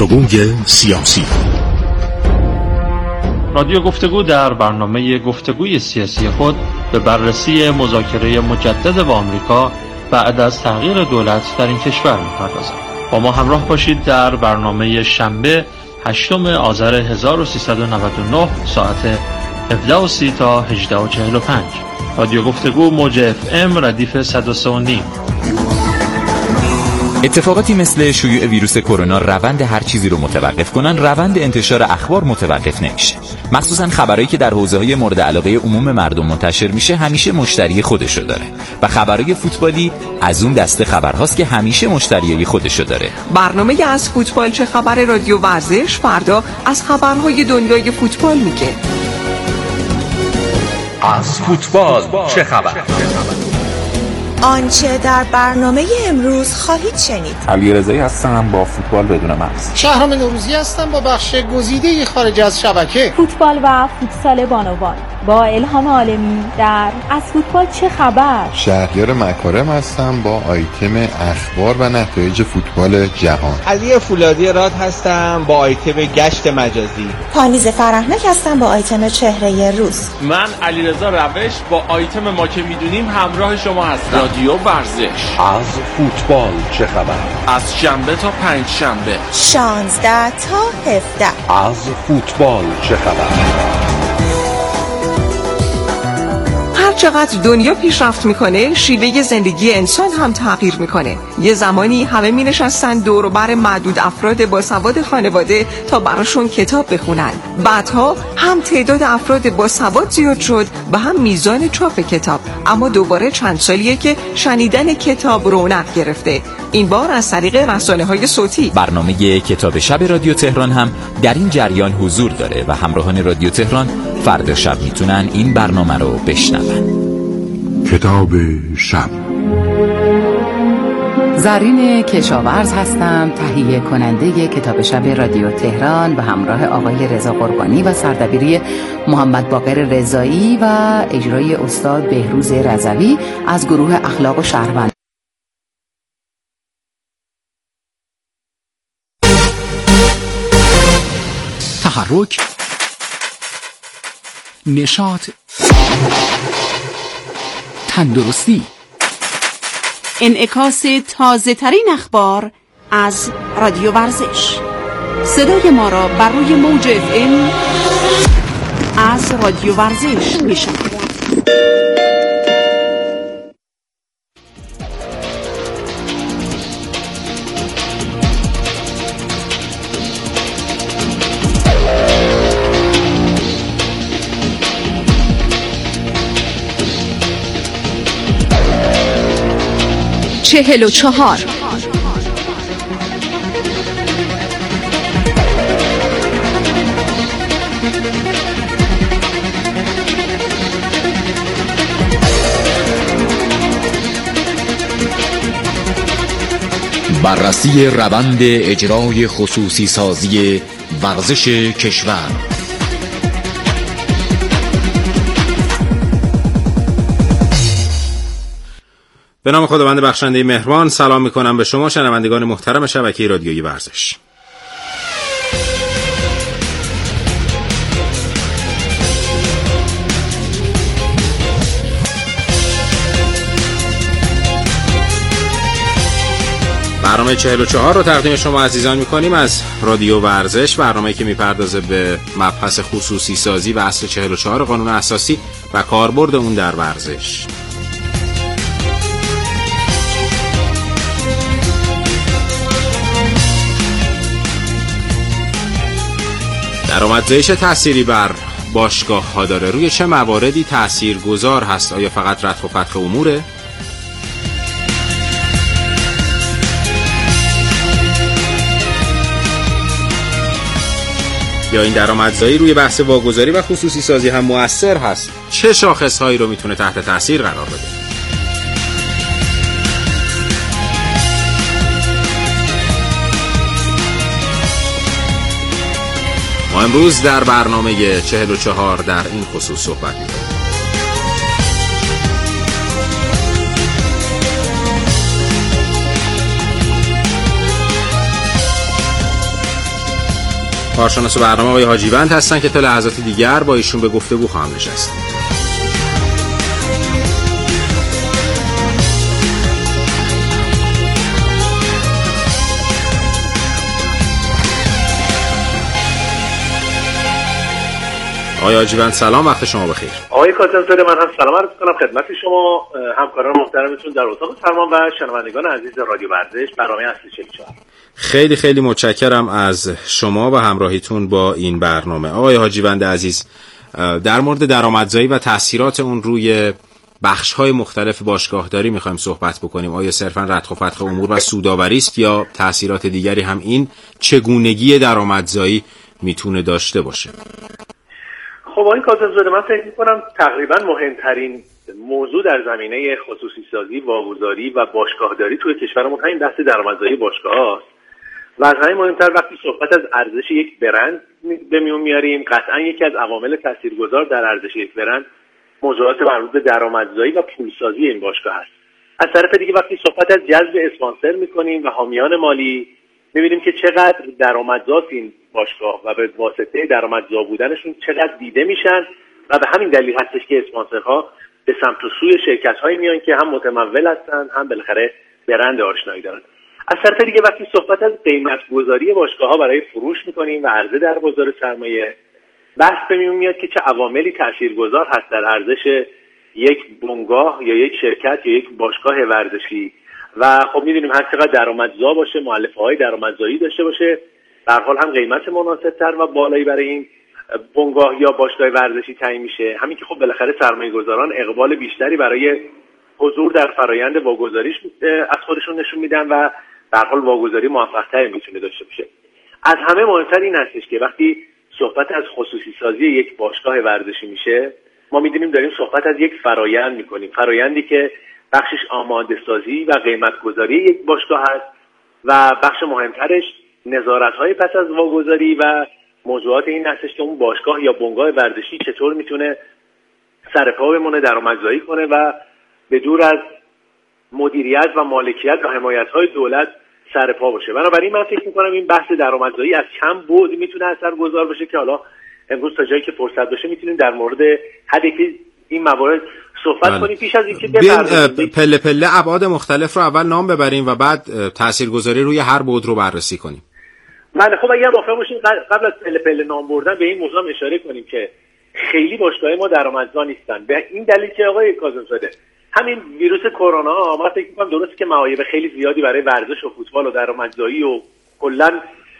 گفتگوی سیاسی. رادیو گفتگو در برنامه گفتگوی سیاسی خود به بررسی مذاکره مجدد با آمریکا بعد از تغییر دولت در این کشور می‌پردازد. با ما همراه باشید در برنامه شنبه 8 آذر 1399 ساعت 17:30 تا 18:45. رادیو گفتگو موج FM ردیف 103.5. اتفاقاتی مثل شیوع ویروس کرونا روند هر چیزی رو متوقف کنن، روند انتشار اخبار متوقف نمیشه. مخصوصا خبرایی که در حوزه‌های مورد علاقه عموم مردم منتشر میشه همیشه مشتری خودشو داره و خبرای فوتبالی از اون دسته خبرهاست که همیشه مشتریای خودشو داره. برنامه از فوتبال چه خبر رادیو ورزش فردا از خبرهای دنیای فوتبال میگه. از فوتبال چه خبر؟ آنچه در برنامه امروز خواهید شنید. علیرضایی هستم با فوتبال بدون مرز. شهرام نوروزی هستم با بخش گزیده خارج از شبکه. فوتبال و فوتسال بانوان با الهام عالمی در از فوتبال چه خبر. شهریار مکارم هستم با آیتم اخبار و نتایج فوتبال جهان. علی فولادی راد هستم با آیتم گشت مجازی. پانیز فرهنک هستم با آیتم چهره روز. من علیرضا روش با آیتم ما که میدونیم همراه شما هستم. رادیو ورزش. از فوتبال چه خبر؟ از شنبه تا پنجشنبه 16 تا 17. از فوتبال چه خبر؟ هر چقدر دنیا پیشرفت میکنه شیوه زندگی انسان هم تغییر میکنه. یه زمانی همه می نشستن دور و بر معدود افراد با سواد خانواده تا براشون کتاب بخونن. بعدها هم تعداد افراد با سواد زیاد شد و هم میزان چاپ کتاب. اما دوباره چند سالیه که شنیدن کتاب رونق گرفته. این بار از طریق رسانه‌های صوتی. برنامه کتاب شب رادیو تهران هم در این جریان حضور داره و همراهان رادیو تهران فردا شب میتونن این برنامه رو بشنون. کتاب شب. زرین کشاورز هستم، تهیه کننده کتاب شب رادیو تهران و همراه آقای رضا قربانی و سردبیری محمد باقر رضایی و اجرای استاد بهروز رضوی از گروه اخلاق و شهروند. تحرک، نشاط، تندرستی، انعکاس تازه ترین اخبار از رادیو ورزش. صدای ما را بر روی موج FM از رادیو ورزش میشنوید. چهل و چهار. بررسی روند اجرای خصوصی سازی ورزش کشور. به نام خداوند بخشنده مهربان سلام میکنم به شما شنوندگان محترم شبکه رادیویی ورزش. برنامه 44 رو تقدیم شما عزیزان میکنیم از رادیو ورزش، برنامه‌ای که میپردازه به مبحث خصوصی سازی و اصل 44 قانون اساسی و کاربرد اون در ورزش. درآمدزایش تأثیری بر باشگاه ها داره. روی چه مواردی تأثیر گذار هست؟ آیا فقط رتق و فتق اموره؟ یا این درآمدزایی روی بحث واگذاری و خصوصی سازی هم مؤثر هست؟ چه شاخصهایی رو میتونه تحت تأثیر قرار بده؟ ما امروز در برنامه 44 در این خصوص صحبت می‌کنیم. کارشناس برنامه آقای حاجیوند هستن که تا لحظات دیگر با ایشون به گفتگو خواهم نشست. آقای حاجیوند سلام، وقت شما بخیر. آقای کاظم‌زاده، من هم سلام عرض می‌کنم خدمت شما، همکاران محترمتون در اتاق فرمان و شنوندگان عزیز رادیو ورزش برنامه اصلی 44. خیلی خیلی متشکرم از شما و همراهیتون با این برنامه. آقای حاجیوند عزیز، در مورد درآمدزایی و تأثیرات اون روی بخش‌های مختلف باشگاهداری می‌خوایم صحبت بکنیم. آیا صرفاً ردخ و فتخ امور و سودآوری است یا تأثیرات دیگری هم این چگونگی درآمدزایی میتونه داشته باشه؟ خب آقای کاظم‌زاده، من فکر می‌کنم تقریباً مهمترین موضوع در زمینه خصوصی سازی، واگذاری و باشگاهداری توی کشورمون همین بحث درآمدزایی باشگاه‌هاست. و از همین مهمتر وقتی صحبت از ارزش یک برند به میون میاریم، قطعاً یکی از عوامل تاثیرگذار در ارزش یک برند موضوعات مربوط به درآمدزایی و پولسازی این باشگاه است. از طرف دیگه وقتی صحبت از جذب اسپانسر می‌کنیم و حامیان مالی، می‌بینیم که چقدر درآمدزاست این باشگاه و به واسطه درآمدزا بودنشون چقدر دیده میشن و به همین دلیل هستش که اسپانسرها به سمت و سوی شرکت‌هایی میان که هم متمول هستن هم بالاخره برند آشنایی دارن. از طرف دیگه وقتی صحبت از قیمت گذاری باشگاه‌ها برای فروش می‌کنیم و عرضه در بازار سرمایه، بحث به میون میاد که چه عواملی تاثیرگذار هست در ارزش یک بنگاه یا یک شرکت یا یک باشگاه ورزشی. و خب می‌دونیم هر چقدر درآمدزا باشه، مؤلفه‌های درآمدزایی داشته باشه، به هر حال هم قیمت مناسب‌تر و بالایی برای این بنگاه یا باشگاه ورزشی تعیین میشه. همین که خب بالاخره سرمایه‌گذاران اقبال بیشتری برای حضور در فرایند واگذاریش از خودشون نشون میدن و به هر حال واگذاری موفق‌تری میتونه داشته باشه. از همه مهمتر این هستش که وقتی صحبت از خصوصی سازی یک باشگاه ورزشی میشه، ما می‌دونیم داریم صحبت از یک فرایند می‌کنیم، فرایندی که بخشش آماده سازی و قیمت گذاری یک باشگاه است و بخش مهمترش نظارت‌های پس از واگذاری و موضوعات این هستش که اون باشگاه یا بنگاه ورزشی چطور میتونه سر پا بمونه، درآمدزایی کنه و به دور از مدیریت و مالکیت و حمایت‌های دولت سر پا باشه. بنابراین من فکر می‌کنم این بحث درآمدزایی از چند بعد میتونه اثرگذار باشه که حالا امروز تا جایی که فرصت باشه میتونیم در مورد هر یکی این موارد صحبت کنیم. پیش از اینکه پله پله ابعاد مختلف رو اول نام ببریم و بعد تاثیرگذاری روی هر بعد رو بررسی کنیم. بله، خب اگر موافق باشین قبل از پله پله نام بردن به این موضوع اشاره کنیم که خیلی باشگاه ما درآمدزا نیستن. به این دلیل که آقای کاظم‌زاده همین ویروس کرونا، ما فکر می‌کنم درسته که معایب خیلی زیادی برای ورزش و فوتبال و درآمدزایی و کلاً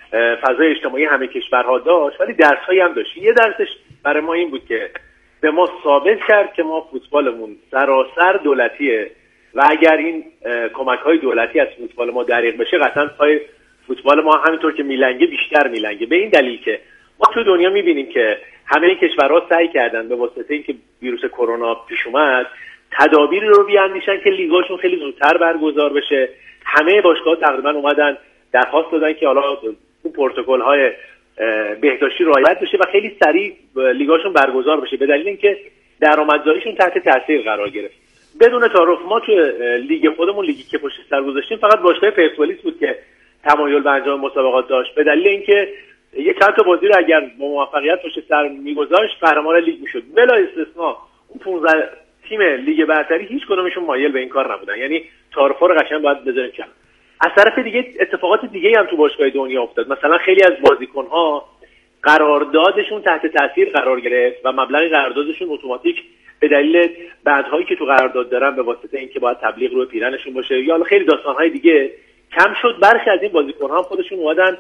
فضای اجتماعی همه کشورها داشت، ولی درس‌هایی هم داشت. یه درسش برای ما این بود که به ما ثابت کرد که ما فوتبالمون سراسر دولتیه و اگر این کمک‌های دولتی از فوتبال ما دریغ بشه، قطعاً پای فوتبال ما همینطور که میلنگه بیشتر میلنگه. به این دلیل که ما تو دنیا می‌بینیم که همه کشورها سعی کردن به واسطه اینکه ویروس کرونا پیش اومد تدابیری رو بیاندیشن که لیگاشون خیلی زودتر برگزار بشه. همه باشگاه‌ها تقریبا اومدن درخواست دادن که حالا اون پروتکل‌های بهداشتی رعایت بشه و خیلی سریع لیگاشون برگزار بشه، به دلیل اینکه درآمدزاییشون تحت تاثیر قرار گرفت. بدون تعارف ما تو لیگ خودمون، لیگی که پشت سر گذاشتیم، فقط باشگاه پرسپولیس بود که تمایل به انجام مسابقات داشت، به دلیل اینکه یک چند تا بازی رو اگر با موفقیت پشت سر می‌گذاشت قهرمان لیگ میشد. بلا استثنا اون 15 تیم لیگ برتری هیچ کدومشون مایل به این کار نبودن. یعنی تعارف‌ها رو قشنگ باید بذاریم کنار. از طرف دیگه اتفاقات دیگه هم تو باشگاه دنیا افتاد. مثلا خیلی از بازیکن‌ها قراردادشون تحت تاثیر قرار گرفت و مبلغ قراردادشون اتوماتیک به دلیل بندهایی که تو قرارداد دارن به واسطه اینکه باید تبلیغ روی پیرنشون باشه یا خیلی داستان‌های دیگه کم شد. برخی از این بازیکن‌ها هم خودشون اومدن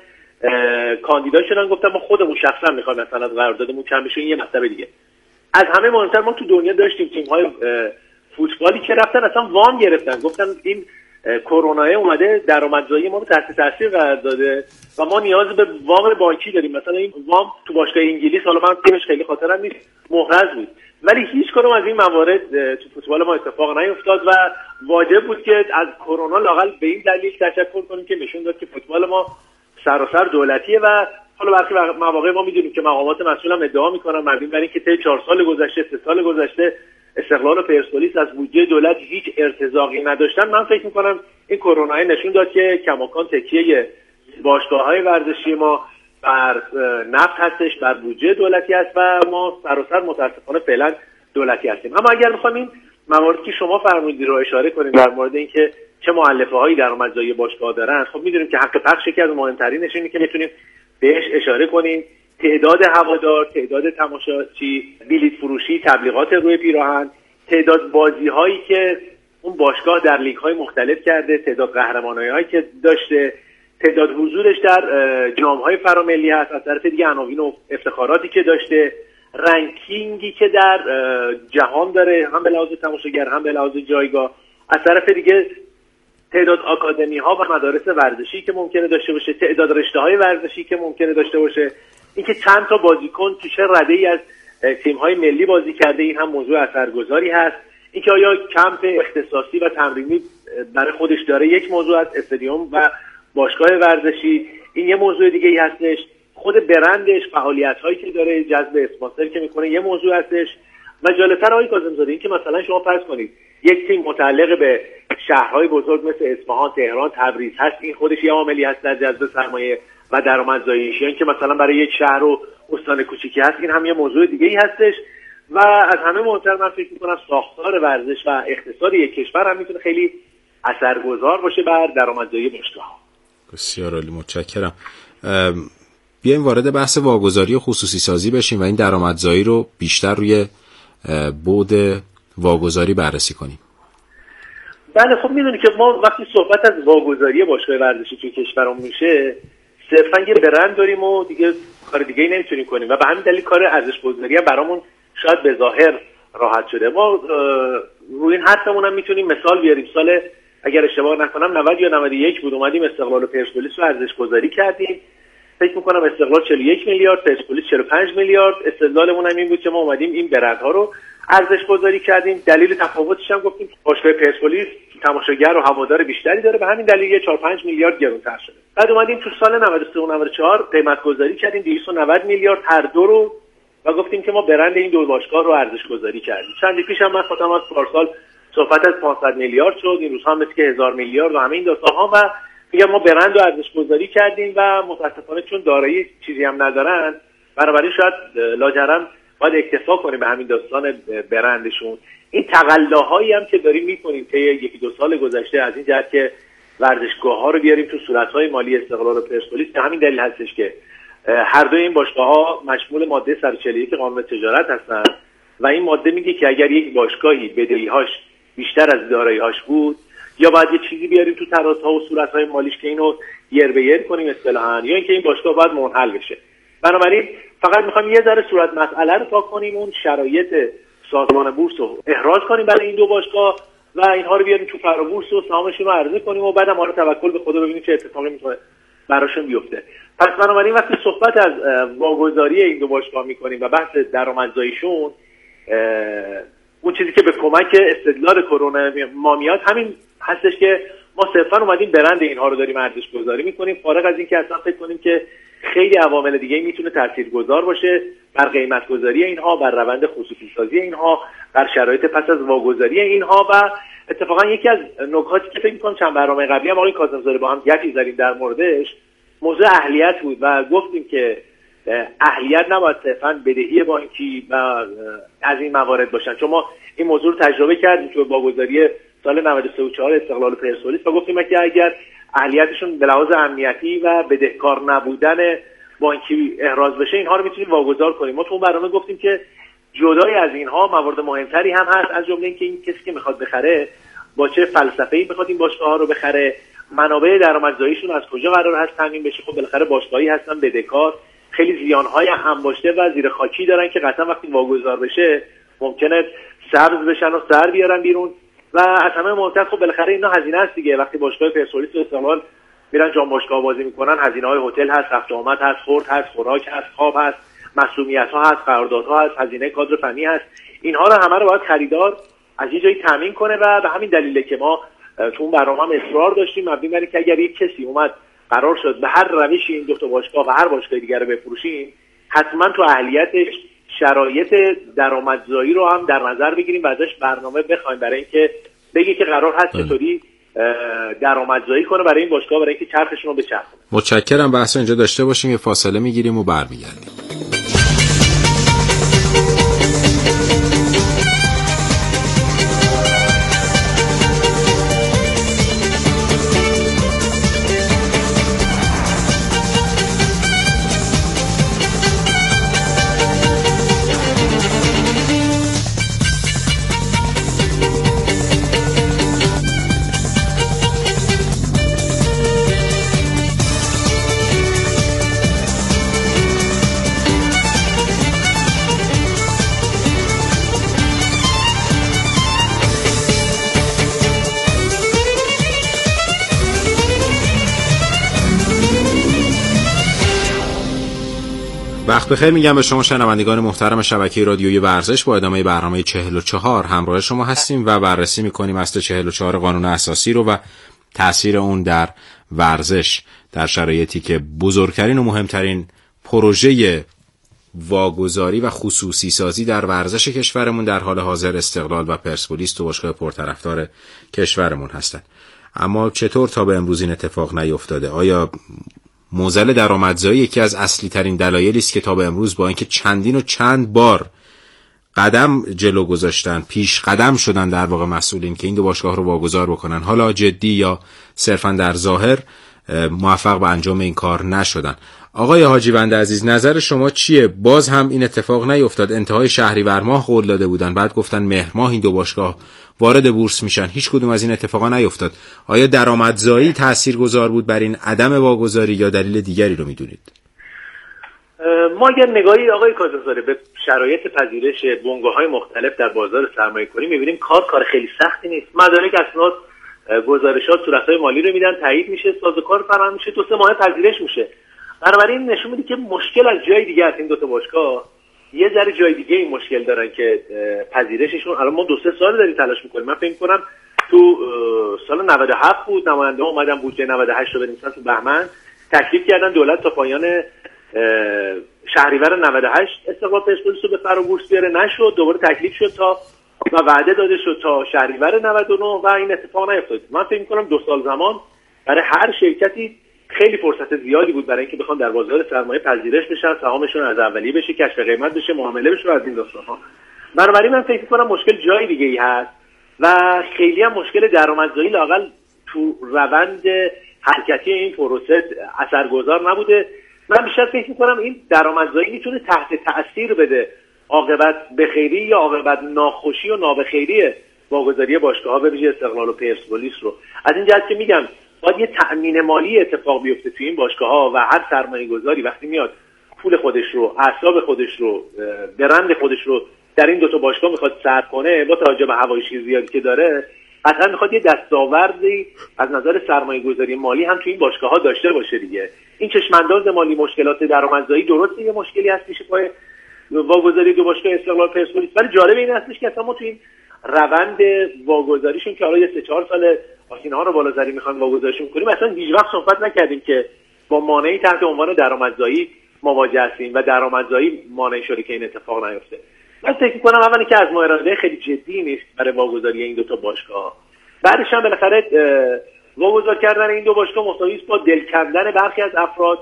کاندیدا شدن، گفتن ما خودمون شخصا می‌خوایم مثلا از قراردادمون کم بشه. این یه مسئله دیگه. از همه مهمتر ما تو دنیا داشتیم تیم‌های فوتبالی که رفتن اصلا وام گرفتن، گفتن این کرونا اومده درآمدزایی ما رو تحت تاثیر قرار داده و ما نیاز به وام بانکی داریم. مثلا این وام تو باشگاه انگلیس، حالا من تیمش خیلی خاطرم نیست، محرز بود، ولی هیچ کدوم از این موارد تو فوتبال ما اتفاق نیفتاد و واجب بود که از کرونا لااقل به این دلیل تشکر کنیم که نشون داد که فوتبال ما سراسر دولتیه. و حالا برخی مواقع ما میدونیم که مقامات مسئول هم ادعا میکنن مبنی بر اینکه طی 4 سال گذشته 3 سال گذشته استقلال پرسپولیس از بودجه دولت هیچ ارتزاقی نداشتن. من فکر میکنم این کرونا نشون داد که کماکان تکیه باشگاه‌های ورزشی ما بر نفت هستش، بر بودجه دولتی است و ما سراسر متاسفانه فعلا دولتی هستیم. اما اگر بخوایم این مواردی که شما فرمودید رو اشاره کنیم در مورد اینکه چه مؤلفه‌هایی درآمدزایی باشگاه دارن، خب می‌دونیم که حق پخش یکی از مهم‌ترینش اینه که می‌تونیم بهش اشاره کنیم. تعداد هوادار، تعداد تماشاچی، بلیط فروشی، تبلیغات روی پیراهن، تعداد بازی‌هایی که اون باشگاه در لیگ‌های مختلف کرده، تعداد قهرمانی‌هایی که داشته، تعداد حضورش در جام‌های فراملی هست، از طرف دیگه عناوین و افتخاراتی که داشته، رنکینگی که در جهان داره، هم به لحاظ تماشاگر هم به لحاظ جایگاه، از طرف دیگه تعداد آکادمی‌ها و مدارس ورزشی که ممکنه داشته باشه، تعداد رشته‌های ورزشی که ممکنه داشته باشه، اینکه چند تا بازیکن تو چه رده‌ای از تیم‌های ملی بازی کرده، این هم موضوع اثرگذاری هست. اینکه آیا کمپ اختصاصی و تمرینی برای خودش داره، یک موضوع از استادیوم و باشگاه ورزشی، این یه موضوع دیگه ای هستش. خود برندش، فعالیت‌هایی که داره، جذب اسپانسر که میکنه، یه موضوع هستش. و جالب‌تر آقای کاظم‌زاده این که مثلا شما فرض کنید یک تیم متعلق به شهرهای بزرگ مثل اصفهان، تهران، تبریز هست، این خودش یه عاملی هست در جذب سرمایه و درآمدزاییش. یعنی که مثلا برای یک شهر و استان کوچیکی هست، این هم یه موضوع دیگه ای هستش. و از همه مهمتر من فکر می‌کنم ساختار ورزش و اقتصاد یک کشور هم میتونه خیلی اثرگذار باشه بر درآمدزایی باشگاه‌ها. بسیار عالی، متشکرم. بیایم وارد بحث واگذاری و خصوصی سازی بشیم و این درآمدزایی رو بیشتر روی بعد واگذاری بررسی کنیم. بله، خب میدونی که ما وقتی صحبت از واگذاری باشگاه ورزشی توی کشورمون میشه، صرفا یه برند داریم و دیگه کار دیگه‌ای نمیتونیم کنیم و به همین دلیل کار ارزش‌گذاری هم برامون شاید به ظاهر راحت شده. ما روی این حرفمون هم میتونیم مثال بیاریم. سال اگر اشتباه نکنم 90 یا 91 بود، اومدیم استقلال و پرسپولیس رو ارزش‌گذاری کردیم. فکر می‌کنم استقلال 41 میلیارد، پرسپولیس 45 میلیارد. استدلالمون هم این بود که ما اومدیم این برندها رو ارزش‌گذاری کردیم. دلیل تفاوتش هم گفتیم باشگاه پرسپولیس تماشاگر و هوادار بیشتری داره، به همین دلیل 4-5 میلیارد گرون‌تر شده. بعد اومدیم تو سال 93 و 94 قیمت‌گذاری کردیم 290 میلیارد هر دو رو و گفتیم که ما برند این دو باشگاه رو ارزش‌گذاری کردیم. چند پیش هم من خودم از پارسال صحبت از 500 میلیارد شد، این روزها مثل که 1000 میلیارد و همه این داستان‌ها و میگم ما برند رو ارزش‌گذاری کردیم و متأسفانه چون دارایی چیزی هم ندارن، بنابراین شاید لاجرم باید اکتفا کنیم به همین داستان برندشون. این تقلاهایی هم که داریم می‌کنیم طی 1-2 سال گذشته از این جهت که ورزشگاه‌ها رو بیاریم تو صورت‌های مالی استقلال و پرسپولیس، به همین دلیل هستش که هر دوی این باشگاه‌ها مشمول ماده 141 قانون تجارت هستن و این ماده میگه که اگر یک باشگاهی بدهی‌هاش بیشتر از دارایی‌هاش بود، یا باید یه چیزی بیاریم تو ترازها و صورت‌های مالیش که اینو یر به یر کنیم اصطلاحاً، یا اینکه این باشگاه باید منحل بشه. بنابراین فقط می‌خوایم یه ذره صورت مسئله رو پاک کنیم، اون شرایط سازمان بورس رو احراز کنیم برای این دو باشگاه و اینها رو بیاریم تو فرابورس و سهامشون رو عرضه کنیم و بعدم حالا توکل به خدا ببینیم چه اتفاقی میتونه براشون بیفته. پس بنابراین وقتی صحبت از واگذاری این دو باشگاه می‌کنیم و بحث درآمدزاییشون، اون چیزی که به کمک استدلال کرونا ما میاد همین هستش که ما صرفا اومدیم برند اینها رو داریم ارزش گذاری میکنیم، فارغ از این که اصلا فکر کنیم که خیلی عوامل دیگه میتونه تاثیرگذار باشه بر قیمت گذاری اینها، بر روند خصوصی سازی اینها، بر شرایط پس از واگذاری اینها. و اتفاقا یکی از نکاتی که فکر میکنم چند برنامه قبلی هم آقای کاظم‌زاده با هم گپی زدیم در موردش، موضوع اهلیت بود و گفتیم که اهلیت نباید صرفا بدهی بانکی و از این موارد باشن، چون ما این موضوع رو تجربه کردیم تو واگذاری سال 93 و 4 استقلال و پرسپولیس و گفتیم که اگر اهلیتشون به لحاظ امنیتی و بدهکار نبودن بانکی احراز بشه، اینها رو میتونیم واگذار کنیم. ما تو اون برنامه گفتیم که جدای از اینها موارد مهمتری هم هست، از جمله اینکه این کسی که میخواد بخره با چه فلسفه‌ای میخواد این باشگاه‌ها رو بخره، منابع درآمدزاییشون از کجا قرار هست تامین بشه. خب بالاخره باشگاهی هستن بدهکار، خیلی زیانهای انباشته و زیر خاکی دارن که قطعا وقتی واگذار بشه ممکنه سبز بشن و سر بیارن بیرون و از همه مهمتر خب بالاخره اینا هزینه است دیگه. وقتی باشگاه پرسپولیس و استقلال میرن جام باشگاه بازی میکنن، هزینه‌های هتل هست، رفت و آمد هست، خورد هست، خوراک هست، خواب هست، مسئولیت‌ها هست، قراردادها هست، هزینه کادر فنی هست. اینها رو همه رو باید خریدار از یه جایی تامین کنه و به همین دلیله که ما تو اون برنامه هم اصرار داشتیم مبنی بر اینکه اگر یک کسی اومد قرار شد به هر روشی این دو تا باشگاه و هر باشگاه دیگه رو بفروشیم، حتما تو اهلیتش شرایط درآمدزایی رو هم در نظر بگیریم و ازش برنامه بخوایم برای اینکه بگی که قرار هست چطوری درآمدزایی کنه برای این باشگاه، برای اینکه چرخشون رو بچرخونه. متشکرم. بحث اینجا داشته باشیم، یه فاصله میگیریم و برمیگردیم. وقت بخیر میگم به شما شنوندگان محترم شبکه رادیویی ورزش. با ادامه برنامه 44 همراه شما هستیم و بررسی میکنیم اصل 44 قانون اساسی رو و تأثیر اون در ورزش در شرایطی که بزرگترین و مهمترین پروژه واگذاری و خصوصی سازی در ورزش کشورمون در حال حاضر استقلال و پرسپولیس تو باشگاه پرطرفدار کشورمون هستند. اما چطور تا به امروز این اتفاق نیفتاده؟ آیا معضل درآمدزایی یکی از اصلی ترین دلایلی است که تا به امروز با اینکه چندین و چند بار قدم جلو گذاشتن، پیش قدم شدن در واقع مسئولین که این دو باشگاه رو واگذار بکنن، حالا جدی یا صرفا در ظاهر موفق به انجام این کار نشدن؟ آقای حاجیوند عزیز، نظر شما چیه؟ باز هم این اتفاق نیفتاد. انتهای شهریور ماه قول داده بودن، بعد گفتن مهر ماه این دو باشگاه وارد بورس میشن. هیچ کدوم از این اتفاقا نیفتاد. آیا درآمدزایی تاثیرگذار بود بر این عدم واگذاری یا دلیل دیگری رو میدونید؟ ما اگر نگاهی آقای کاظم‌زاده به شرایط پذیرش بنگاه‌های مختلف در بازار سرمایه‌گذاری می‌بینیم کار خیلی سختی نیست. مدارک اسناد گزارشات صورت‌های مالی رو میدن، تایید میشه، سازوکار فراهم میشه، 2-3 ماه پذیرش میشه. بنابراین نشون میده که مشکل از جای دیگه است. این دو تا باشگاه یه ذره جای دیگه این مشکل دارن که پذیرششون. الان ما 2-3 سال داریم تلاش میکنیم. من فکر می‌کنم تو سال 97 بود نماینده اومدن بودجه 98 رو بنویسن تو بهمن، تکلیف کردن دولت تا پایان شهریور 98 استقلال پرسپولیس رو به فر و بورس بیاره، نشد. دوباره تکلیف شد تا و وعده داده شد تا شهریور 99 و این اتفاق نیفتاد. من فکر می‌کنم 2 سال زمان برای هر شرکتی خیلی فرصت زیادی بود برای اینکه بخوان در بازار سرمایه پذیرش بشن، سهامشون از اولیه بشه، کشف قیمت بشه، معامله بشه از این داستان‌ها. بنابراین من فکر می‌کنم مشکل جای دیگه‌ای هست و خیلی هم مشکل درآمدزایی لااقل تو روند حرکتی این پروسه اثرگذار نبوده. من بیشتر فکر می‌کنم این درآمدزایی میتونه تحت تأثیر بده عاقبت بخیری یا عاقبت ناخوشی و نابخیری واگذاری باشگاه‌ها به ویژه استقلال و پرسپولیس رو. از این جهت که میگم باید یه تأمین مالی اتفاق بیفته توی این باشگاه‌ها و هر سرمایه‌گذاری وقتی میاد پول خودش رو، اعصاب خودش رو، برند خودش رو در این دو تا باشگاه میخواد صرف کنه، با توجه به هواشی زیادی که داره، قطعا میخواد یه دستاوردی از نظر سرمایه‌گذاری مالی هم توی این باشگاه‌ها داشته باشه دیگه. این چشم‌انداز مالی، مشکلات درآمدزایی درسته یه مشکلی هست پیش پای واگذاری دو باشگاه استقلال پرسپولیس، ولی جالب این هستش که اصلا ما توی این روند واگذاریشون که حالا یه 3-4 سال ماشین‌ها رو بالازری میخوان واگذاریشون کنیم، اصلا هیچ وقت صحبت نکردیم که با مانعی تحت عنوان درآمدزایی مواجه هستیم و درآمدزایی مانع شده که این اتفاق نیفته. من فکر می‌کنم اولی که از ما اراده خیلی جدی نیست برای واگذاری این دو تا باشگاه. بعدش هم بالاخره واگذار کردن این دو باشگاه مساوی است با دل کندن برخی از افراد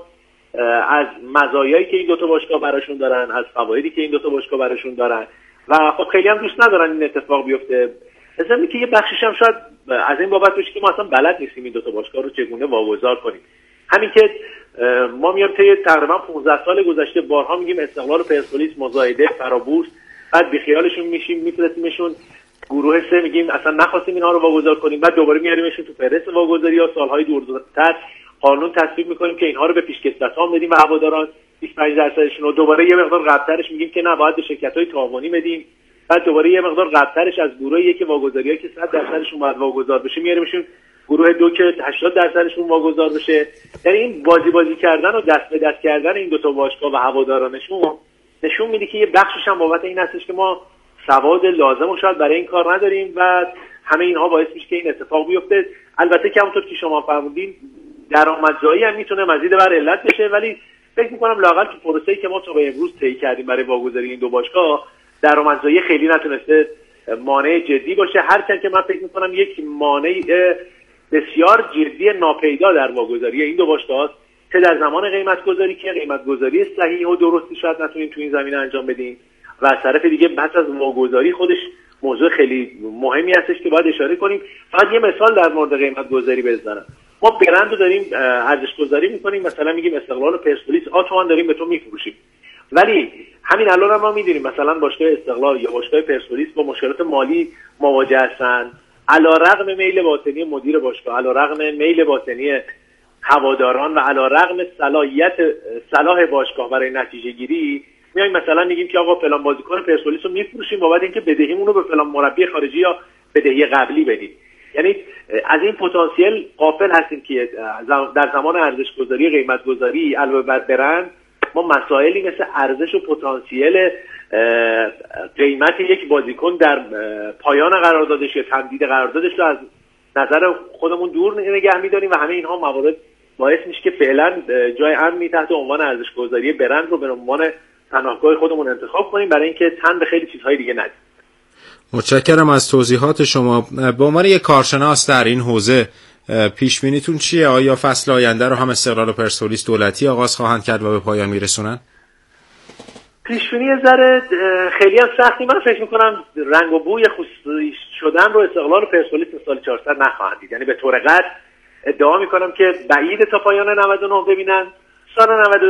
از مزایایی که این دو تا باشگاه براشون دارن، از فوایدی که این دو تا باشگاه براشون دارن و خب خیلی هم دوست ندارن این اتفاق بیفته. مثلا که یه بخشش هم شاید از این بابت باشه که ما اصلا بلد نیستیم این دو تا باشگاه رو چگونه واگذار کنیم. همین که ما میام طی تقریبا 15 سال گذشته بارها میگیم استقلال و پرسپولیس مزایده فرابورس، بعد بیخیالشون میشیم میفرستیمشون گروه 3 میگیم اصلا نخواستیم اینها رو واگذار کنیم، بعد دوباره میاریمشون تو فهرست واگذاری یا سالهای دورتر قانون تصویب میکنیم که اینها رو به پیشکسوتان بدیم و هواداران 25% رو دوباره یه مقدار قبل‌ترش میگیم که نه باید به شرکت‌های تعاونی بدیم، بعد دوباره یه مقدار قبل‌ترش از گروهی که واگذاریایی که 100%شون باید واگذار بشه میاریمشون گروه 2 که 80%شون واگذار بشه. یعنی این بازی کردن و دست به دست کردن این دو تا باشگاه و هوادارانشون نشون میده که یه بخشش هم بابت این هستش که ما سواد لازم و شاید برای این کار نداریم و همه اینها باعث میشه که این اتفاق بیفته. البته که همونطور که شما فرمودین درآمدزایی هم میتونه مزید بر علت بشه، ولی فکر میکنم لااقل تو پروسه‌ای که ما تا به امروز طی کردیم برای واگذاری این دو باشگاه درآمدزایی خیلی نتونسته مانع جدی باشه. هرچند که من فکر میکنم یک مانع بسیار جدی ناپیدا در واگذاری این دو باشگاه، چه در زمان قیمت گذاری که قیمت گذاری صحیح و درستی شاید نتونیم تو این زمینه انجام بدیم و از طرف دیگه بحث از واگذاری خودش موضوع خیلی مهمی هستش که باید اشاره کنیم. فقط یه مثال در مورد قیمت گذاری بزنم. ما برند رو داریم ارزش گذاری میکنیم، مثلا میگیم استقلال و پرسپولیس تومان داریم به تو میفروشیم، ولی همین الان هم ما میدونیم مثلا باشگاه استقلال یا باشگاه پرسپولیس با مشکلات مالی مواجه هستن، علیرغم میل باطنی مدیر باشگاه، علیرغم میل باطنی هواداران و علیرغم صلاح باشگاه برای نتیجه گیری میایم مثلا میگیم که آقا فلان بازیکن پرسپولیس رو میفروشیم بابت اینکه بدهیمون رو به فلان مربی خارجی یا بدهی قبلی بدیم. یعنی از این پتانسیل غافل هستیم که در زمان ارزش گذاری قیمت گذاری علاوه بر برند ما مسائلی مثل ارزش و پتانسیل قیمت یک بازیکن در پایان قراردادش یا تمدید قراردادش رو از نظر خودمون دور نگه می‌داریم و همه اینها موارد باعث میشه که فعلا جای امنی تحت عنوان ارزش گذاری برند رو به عنوان پناهگاه خودمون انتخاب کنیم برای اینکه تن به خیلی چیزهای دیگه ندیم. متشکرم از توضیحات شما. به عنوان یک کارشناس در این حوزه پیش بینیتون چیه؟ آیا فصل آینده رو هم استقلال و پرسپولیس دولتی آغاز خواهند کرد و به پایان میرسونن؟ پیش بینی ذره خیلی هم سختی. من فکر می‌کنم رنگ و بوی خصوصی شدن رو استقلال و پرسپولیس سال 400 نخواهند دید. یعنی به طور قطع ادعا می‌کنم که بعید تا پایان 99 ببینن. سال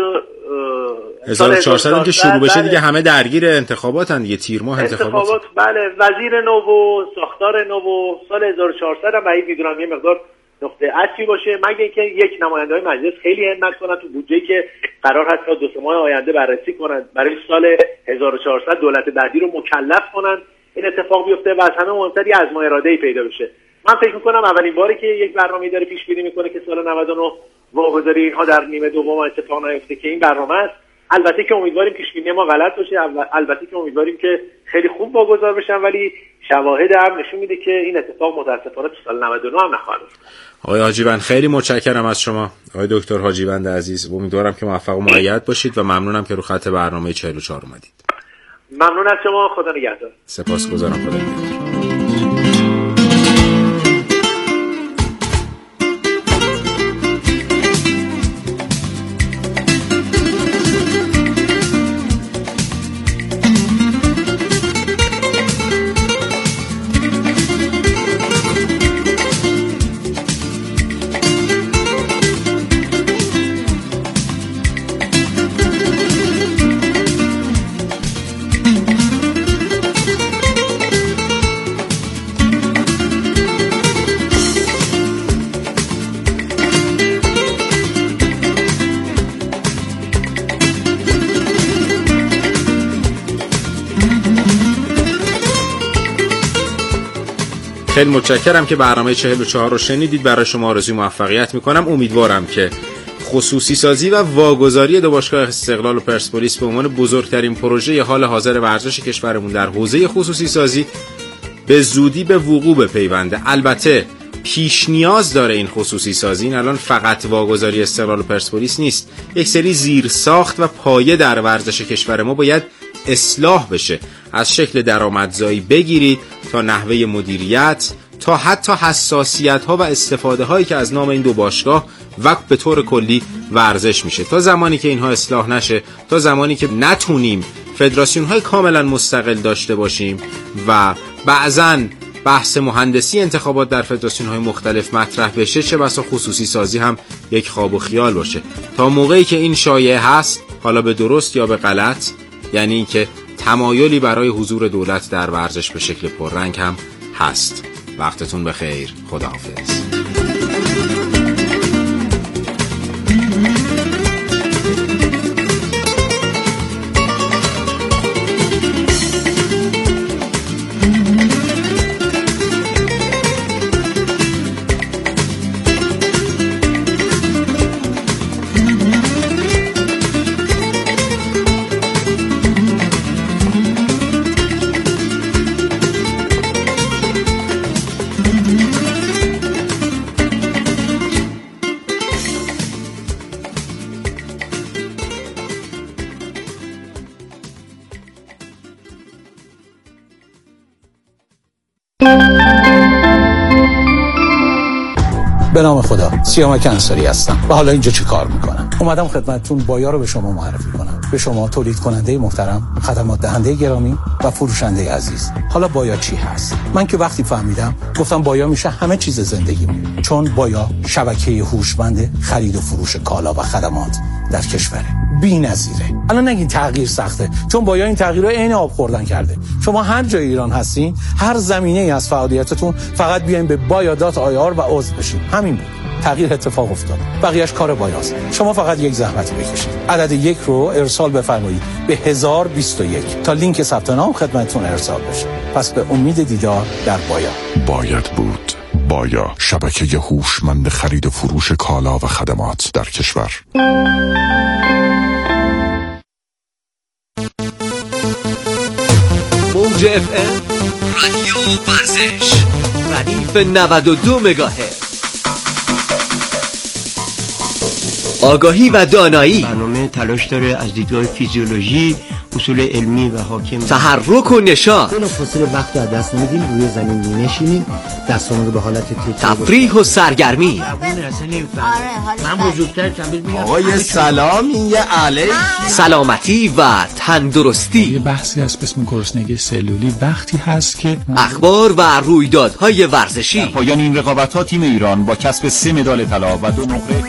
1400 که شروع بشه دیگه همه درگیر انتخاباتن دیگه، تیر ماه انتخابات. بله، وزیر نو و ساختار نو و سال 1400 هم بعید می‌دونم یه مقدار نقطه عطفی باشه، مگه اینکه یک نماینده‌های مجلس خیلی همت کنن تو بودجه‌ای که قرار هست تا 2 ماه آینده بررسی کنن برای سال 1400 دولت بعدی رو مکلف کنن این اتفاق بیفته و از همه مهمتر یه ازمایه اراده‌ای پیدا بشه. من فکر می‌کنم اولین باری که یک برنامه‌ای داره پیش بینی می‌کنه که سال 99 واگذاری اینها در نیمه دوم اتفاق نیفته که این برنامه است. البته که امیدواریم پیش بینی ما غلط باشه، البته که امیدواریم که خیلی خوب واگذار بشن، ولی شواهد هم نشون میده که این اتفاق متاسفانه تو سال 99 هم نخواهد افتاد. آقای حاجیوند خیلی متشکرم از شما، آقای دکتر حاجیوند عزیز. امیدوارم که موفق و مؤید باشید و ممنونم که رو خط برنامه 44 اومدید. ممنون از شما، خدا نگهدار. سپاسگزارم، خدا نگهدار. خیلی متشکرم که برنامه 44 رو شنیدید. برای شما آرزوی موفقیت میکنم. امیدوارم که خصوصی سازی و واگذاری دو باشگاه استقلال و پرسپولیس به عنوان بزرگترین پروژه حال حاضر ورزش کشورمون در حوزه خصوصی سازی به زودی به وقوع بپیونده. البته پیش نیاز داره این خصوصی سازی. این الان فقط واگذاری استقلال و پرسپولیس نیست، یک سری زیر ساخت و پایه در ورزش کشور ما باید اصلاح بشه. از شکل درآمدزایی بگیرید تا نحوه مدیریت تا حتی حساسیت ها و استفاده هایی که از نام این دو باشگاه و به طور کلی ورزش میشه. تا زمانی که اینها اصلاح نشه، تا زمانی که نتونیم فدراسیون های کاملا مستقل داشته باشیم و بعضاً بحث مهندسی انتخابات در فدراسیون های مختلف مطرح بشه، چه بسا خصوصی سازی هم یک خواب و خیال باشه. تا موقعی که این شایعه هست، حالا به درست یا به غلط، یعنی این که تمایلی برای حضور دولت در ورزش به شکل پررنگ هم هست. وقتتون بخیر. خداحافظ. به نام خدا، سیامک انصاری هستم و حالا اینجا چی کار میکنم؟ اومدم خدمتتون بایا رو به شما معرفی کنم، به شما تولید کننده محترم، خدمات دهنده گرامی و فروشنده عزیز. حالا بایا چی هست؟ من که وقتی فهمیدم گفتم بایا میشه همه چیز زندگیمون، چون بایا شبکه هوشمند خرید و فروش کالا و خدمات در کشوره. بی‌نظیره. الان نگین تغییر سخته، چون بایا این تغییرها عین آب خوردن کرده. شما هر جای ایران هستین، هر زمینه‌ای از فعالیتتون، فقط بیاین به baya.ir و عضو بشین. همین بود. تغییر اتفاق افتاد. بقیه‌اش کار بایاست. شما فقط یک زحمت بکشید. عدد 1 رو ارسال بفرمایید به 1021 تا لینک ثبت نام خدمتتون ارسال بشه. پس به امید دیدار در بایا. باید بود. بایا، شبکه هوشمند خرید و فروش کالا و خدمات در کشور. موج FM رادیو ورزش ردیف 92 مگاهرتز. آگاهی و دانایی. برنامه تلاش داره از دیدگاه فیزیولوژی، اصول علمی و حاکم، تحرک و نشاط. بلافاصله وقت رو از دست نمیدیم، روی زمین می‌نشینیم، دستامون رو به حالت تفریح و سرگرمی. من بزرگتر چند میگم آقای سلام، این یه علیک. سلامتی و تندرستی. یه بحثی هست به اسم گرسنگی سلولی. وقتی هست که اخبار و رویدادهای ورزشی. در پایان این رقابت‌ها تیم ایران با کسب 3 مدال طلا و 2 نقره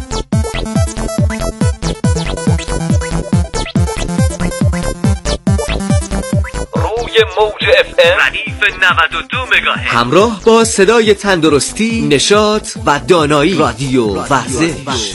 موج FM ردیف 92 مگاهرتز همراه با صدای تندرستی، نشاط و دانایی. رادیو ورزش.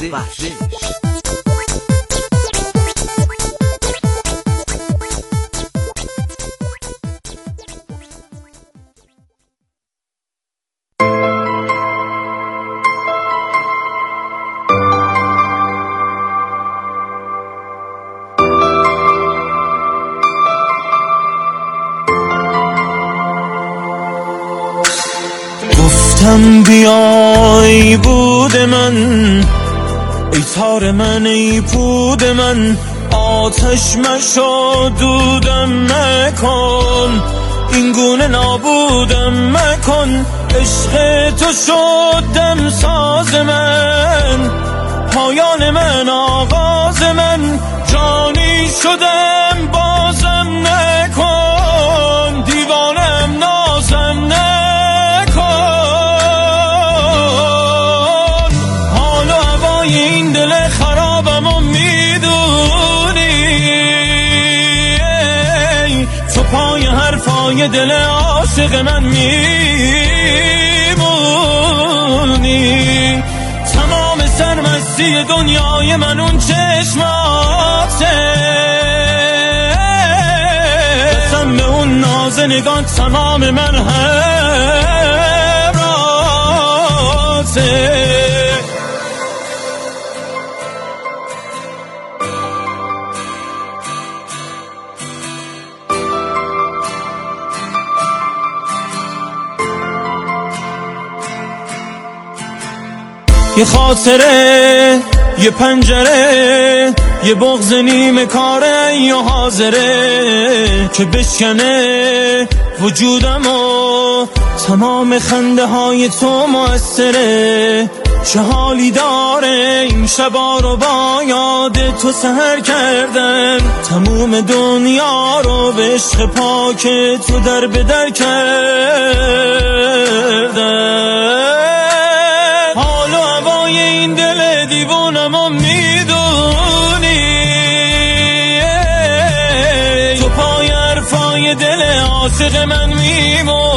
بیای بود من، ای تار من، ای پود من، آتش مشو دودم مکن، این گونه نابودم مکن، عشق تو شدم ساز من، پایان من، آغاز من، جانی شدم بازم نکن، دیوانم نازم نکن. این دل خرابم و میدونی، تو پای حرفای دل عاشق من میمونی، تمام سرمستی دنیای من اون چشماته، قسم به اون ناز نگاه تمام من هراته. یه خاطره، یه پنجره، یه بغض نیمه کاره یا حاضره که بشکنه وجودم و تمام خنده های تو مؤثره. چه حالی داره این شبا رو با یاد تو سحر کردن، تموم دنیا رو به عشق پاک تو در به در کردن. این دل دیوونم و میدونی، تو پای حرفای دل عاشق من میمونی.